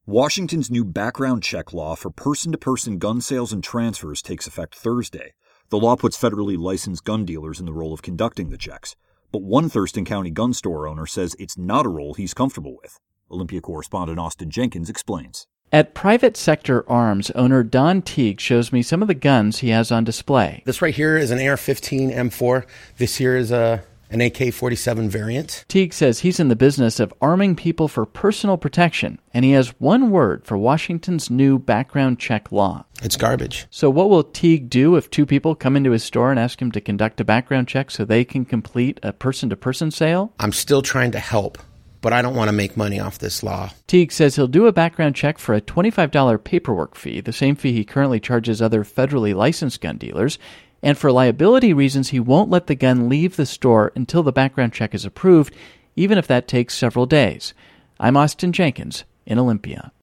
Washington's new background check law for person-to-person gun sales and transfers takes effect Thursday. The law puts federally licensed gun dealers in the role of conducting the checks. But one Thurston County gun store owner says it's not a role he's comfortable with. Olympia correspondent Austin Jenkins explains. At Private Sector Arms, owner Don Teague shows me some of the guns he has on display. This right here is an AR-15 M4. This here is an AK-47 variant. Teague says he's in the business of arming people for personal protection, and he has one word for Washington's new background check law. It's garbage. So what will Teague do if two people come into his store and ask him to conduct a background check so they can complete a person-to-person sale? I'm still trying to help, but I don't want to make money off this law. Teague says he'll do a background check for a $25 paperwork fee, the same fee he currently charges other federally licensed gun dealers. And for liability reasons, he won't let the gun leave the store until the background check is approved, even if that takes several days. I'm Austin Jenkins in Olympia.